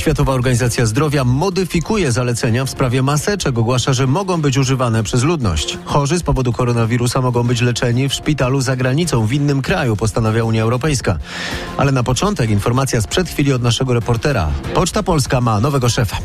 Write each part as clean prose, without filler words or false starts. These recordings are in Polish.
Światowa Organizacja Zdrowia modyfikuje zalecenia w sprawie maseczek. Ogłasza, że mogą być używane przez ludność. Chorzy z powodu koronawirusa mogą być leczeni w szpitalu za granicą, w innym kraju, postanawia Unia Europejska. Ale na początek informacja sprzed chwili od naszego reportera. Poczta Polska ma nowego szefa.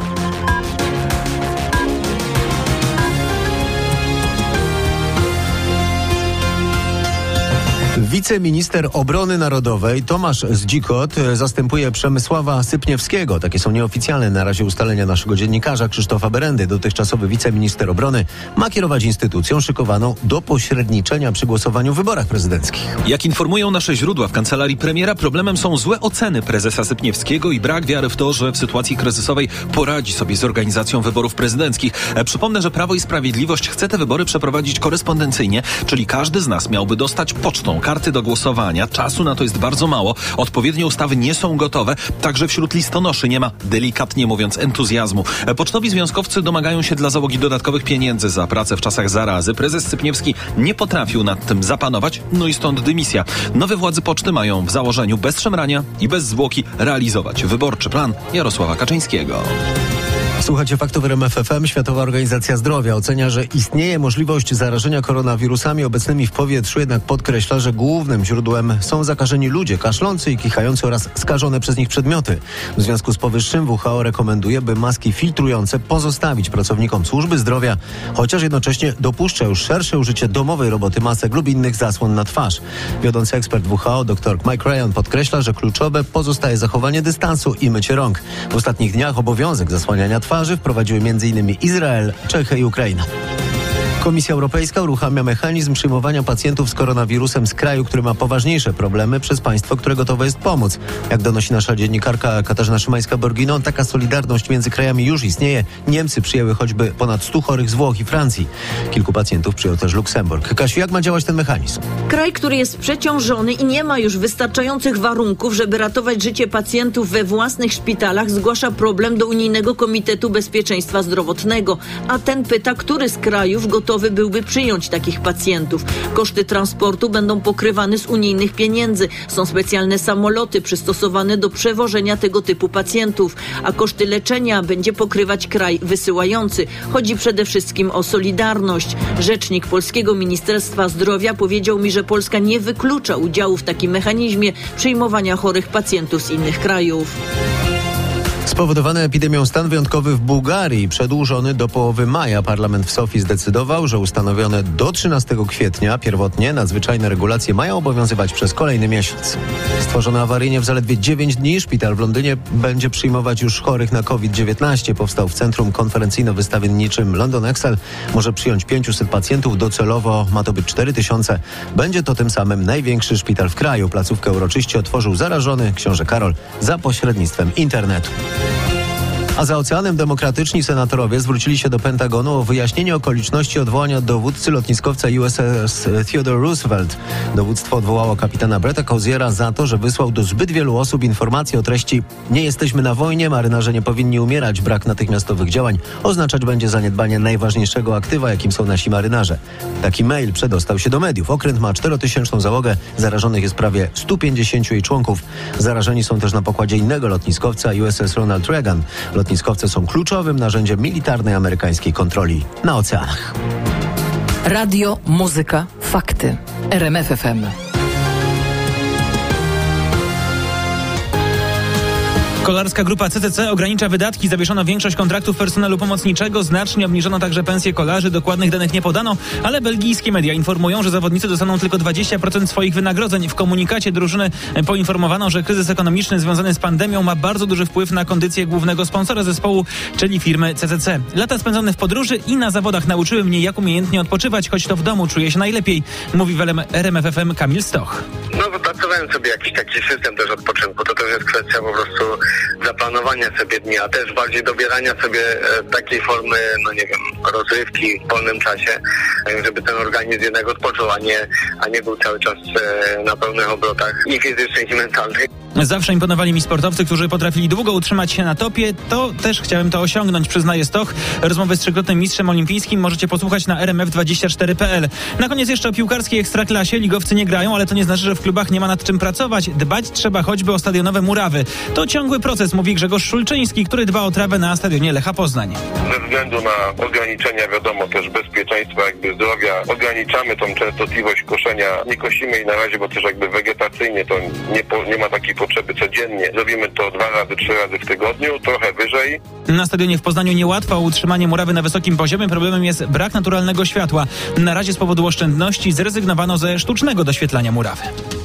Wiceminister Obrony Narodowej Tomasz Zdzikot zastępuje Przemysława Sypniewskiego. Takie są nieoficjalne na razie ustalenia naszego dziennikarza Krzysztofa Berendy. Dotychczasowy wiceminister obrony ma kierować instytucją szykowaną do pośredniczenia przy głosowaniu w wyborach prezydenckich. Jak informują nasze źródła w kancelarii premiera, problemem są złe oceny prezesa Sypniewskiego i brak wiary w to, że w sytuacji kryzysowej poradzi sobie z organizacją wyborów prezydenckich. Przypomnę, że Prawo i Sprawiedliwość chce te wybory przeprowadzić korespondencyjnie, czyli każdy z nas miałby dostać pocztą karty do głosowania. Czasu na to jest bardzo mało. Odpowiednie ustawy nie są gotowe. Także wśród listonoszy nie ma, delikatnie mówiąc, entuzjazmu. Pocztowi związkowcy domagają się dla załogi dodatkowych pieniędzy za pracę w czasach zarazy. Prezes Sypniewski nie potrafił nad tym zapanować, no i stąd dymisja. Nowe władze poczty mają w założeniu bez szemrania i bez zwłoki realizować wyborczy plan Jarosława Kaczyńskiego. Słuchacie faktów RMF FM. Światowa Organizacja Zdrowia ocenia, że istnieje możliwość zarażenia koronawirusami obecnymi w powietrzu, jednak podkreśla, że głównym źródłem są zakażeni ludzie, kaszlący i kichający oraz skażone przez nich przedmioty. W związku z powyższym WHO rekomenduje, by maski filtrujące pozostawić pracownikom służby zdrowia, chociaż jednocześnie dopuszcza już szersze użycie domowej roboty masek lub innych zasłon na twarz. Wiodący ekspert WHO dr Mike Ryan podkreśla, że kluczowe pozostaje zachowanie dystansu i mycie rąk. W ostatnich dniach obowiązek zasłaniania twarzy wprowadziły m.in. Izrael, Czechy i Ukraina. Komisja Europejska uruchamia mechanizm przyjmowania pacjentów z koronawirusem z kraju, który ma poważniejsze problemy, przez państwo, które gotowe jest pomóc. Jak donosi nasza dziennikarka Katarzyna Szymańska-Borginon, taka solidarność między krajami już istnieje. Niemcy przyjęły choćby ponad 100 chorych z Włoch i Francji. Kilku pacjentów przyjął też Luksemburg. Kasiu, jak ma działać ten mechanizm? Kraj, który jest przeciążony i nie ma już wystarczających warunków, żeby ratować życie pacjentów we własnych szpitalach, zgłasza problem do Unijnego Komitetu Bezpieczeństwa Zdrowotnego. A ten pyta, który z krajów gotowy byłby przyjąć takich pacjentów. Koszty transportu będą pokrywane z unijnych pieniędzy. Są specjalne samoloty przystosowane do przewożenia tego typu pacjentów, a koszty leczenia będzie pokrywać kraj wysyłający. Chodzi przede wszystkim o solidarność. Rzecznik Polskiego Ministerstwa Zdrowia powiedział mi, że Polska nie wyklucza udziału w takim mechanizmie przyjmowania chorych pacjentów z innych krajów. Spowodowany epidemią stan wyjątkowy w Bułgarii przedłużony do połowy maja. Parlament w Sofii zdecydował, że ustanowione do 13 kwietnia pierwotnie nadzwyczajne regulacje mają obowiązywać przez kolejny miesiąc. Stworzony awaryjnie w zaledwie 9 dni szpital w Londynie będzie przyjmować już chorych na COVID-19. Powstał w centrum konferencyjno-wystawienniczym London Excel. Może przyjąć 500 pacjentów. Docelowo ma to być 4000. Będzie to tym samym największy szpital w kraju. Placówkę uroczyście otworzył zarażony książę Karol za pośrednictwem internetu. A za oceanem demokratyczni senatorowie zwrócili się do Pentagonu o wyjaśnienie okoliczności odwołania dowódcy lotniskowca USS Theodore Roosevelt. Dowództwo odwołało kapitana Bretta Coziera za to, że wysłał do zbyt wielu osób informacje o treści: nie jesteśmy na wojnie, marynarze nie powinni umierać. Brak natychmiastowych działań oznaczać będzie zaniedbanie najważniejszego aktywa, jakim są nasi marynarze. Taki mail przedostał się do mediów. Okręt ma 4000 załogę, zarażonych jest prawie 150 jej członków. Zarażeni są też na pokładzie innego lotniskowca USS Ronald Reagan. Lotniskowce są kluczowym narzędziem militarnej amerykańskiej kontroli na oceanach. Radio, muzyka, fakty. RMF FM. Kolarska grupa CCC ogranicza wydatki, zawieszono większość kontraktów personelu pomocniczego, znacznie obniżono także pensje kolarzy, dokładnych danych nie podano, ale belgijskie media informują, że zawodnicy dostaną tylko 20% swoich wynagrodzeń. W komunikacie drużyny poinformowano, że kryzys ekonomiczny związany z pandemią ma bardzo duży wpływ na kondycję głównego sponsora zespołu, czyli firmy CCC. Lata spędzone w podróży i na zawodach nauczyły mnie, jak umiejętnie odpoczywać, choć to w domu czuję się najlepiej, mówi w RMF FM Kamil Stoch. No, wypracowałem sobie jakiś taki system też odpoczynku. To też jest kwestia po prostu zaplanowania sobie dnia, a też bardziej dobierania sobie takiej formy, no nie wiem, rozrywki w wolnym czasie, żeby ten organizm jednak odpoczął, a nie był cały czas na pełnych obrotach i fizycznych, i mentalnych. Zawsze imponowali mi sportowcy, którzy potrafili długo utrzymać się na topie. To też chciałem to osiągnąć, przyznaje Stoch. Rozmowy z trzykrotnym mistrzem olimpijskim możecie posłuchać na rmf24.pl. Na koniec jeszcze o piłkarskiej ekstraklasie. Ligowcy nie grają, ale to nie znaczy, że w klubach nie ma nad czym pracować. Dbać trzeba choćby o stadionowe murawy. To ciągły proces, mówi Grzegorz Szulczyński, który dba o trawę na stadionie Lecha Poznań. Ze względu na ograniczenia, wiadomo, też bezpieczeństwa, zdrowia, ograniczamy tą częstotliwość koszenia. Nie kosimy jej na razie, bo też wegetacyjnie to nie ma takiej potrzeby codziennie. Zrobimy to 2 razy, 3 razy w tygodniu, trochę wyżej. Na stadionie w Poznaniu niełatwo o utrzymanie murawy na wysokim poziomie. Problemem jest brak naturalnego światła. Na razie z powodu oszczędności zrezygnowano ze sztucznego doświetlania murawy.